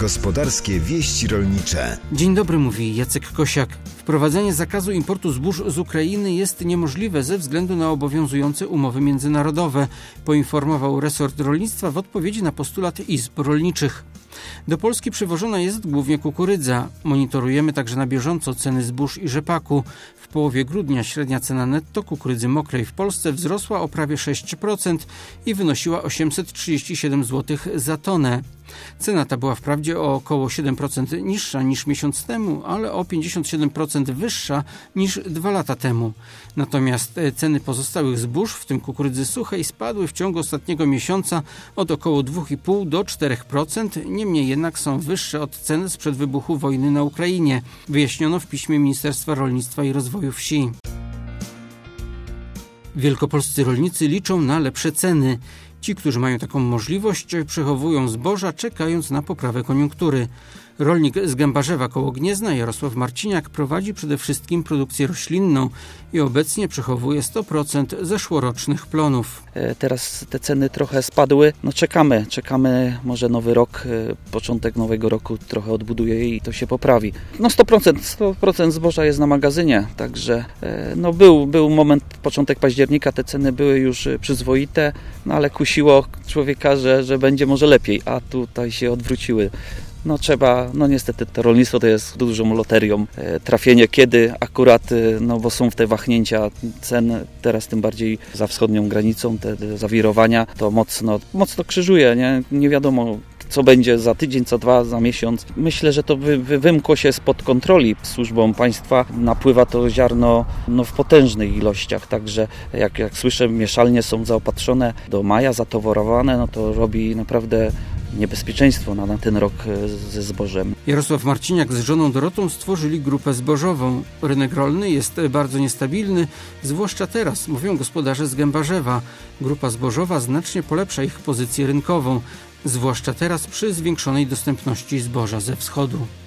Gospodarskie wieści rolnicze. Dzień dobry, mówi Jacek Kosiak. Wprowadzenie zakazu importu zbóż z Ukrainy jest niemożliwe ze względu na obowiązujące umowy międzynarodowe, poinformował resort rolnictwa w odpowiedzi na postulat izb rolniczych. Do Polski przywożona jest głównie kukurydza. Monitorujemy także na bieżąco ceny zbóż i rzepaku. W połowie grudnia średnia cena netto kukurydzy mokrej w Polsce wzrosła o prawie 6% i wynosiła 837 zł za tonę. Cena ta była wprawdzie o około 7% niższa niż miesiąc temu, ale o 57% wyższa niż 2 lata temu. Natomiast ceny pozostałych zbóż, w tym kukurydzy suchej, spadły w ciągu ostatniego miesiąca od około 2,5 do 4%, niemniej jednak są wyższe od cen sprzed wybuchu wojny na Ukrainie, wyjaśniono w piśmie Ministerstwa Rolnictwa i Rozwoju Wsi. Wielkopolscy rolnicy liczą na lepsze ceny. Ci, którzy mają taką możliwość, przechowują zboża, czekając na poprawę koniunktury. Rolnik z Gębarzewa koło Gniezna, Jarosław Marciniak, prowadzi przede wszystkim produkcję roślinną i obecnie przechowuje 100% zeszłorocznych plonów. Teraz te ceny trochę spadły. Czekamy, może nowy rok, początek nowego roku trochę odbuduje i to się poprawi. 100% zboża jest na magazynie, także był moment, początek października, te ceny były już przyzwoite, ale kusiło człowieka, że będzie może lepiej, a tutaj się odwróciły. Niestety to rolnictwo to jest dużą loterią. Trafienie kiedy akurat, bo są te wahnięcia cen, teraz tym bardziej za wschodnią granicą, te zawirowania, to mocno krzyżuje, nie wiadomo co będzie za tydzień, za 2, za miesiąc. Myślę, że to wymkło się spod kontroli służbom państwa. Napływa to ziarno w potężnych ilościach, także jak słyszę, mieszalnie są zaopatrzone do maja, zatoworowane, to robi naprawdę niebezpieczeństwo na ten rok ze zbożem. Jarosław Marciniak z żoną Dorotą stworzyli grupę zbożową. Rynek rolny jest bardzo niestabilny, zwłaszcza teraz, mówią gospodarze z Gębarzewa. Grupa zbożowa znacznie polepsza ich pozycję rynkową, zwłaszcza teraz przy zwiększonej dostępności zboża ze wschodu.